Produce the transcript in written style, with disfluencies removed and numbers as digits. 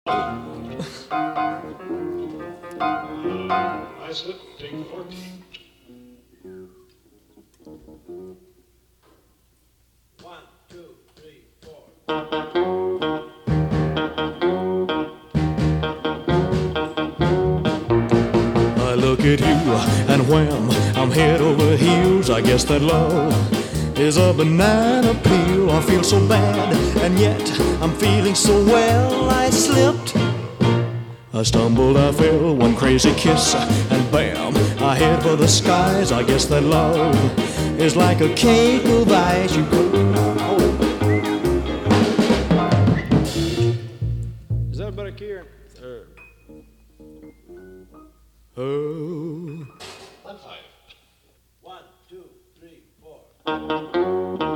Nice little take 14. One, two, three, four. I look at you and wham, I'm head over heels. I guess that love is a banana peel. I feel so bad and yet I'm feeling so well. I slipped, I stumbled, I fell, one crazy kiss and bam, I head for the skies. I guess that love is like a cake of ice. You go. Is that a better key or? Oh. High five. One, two, three, four.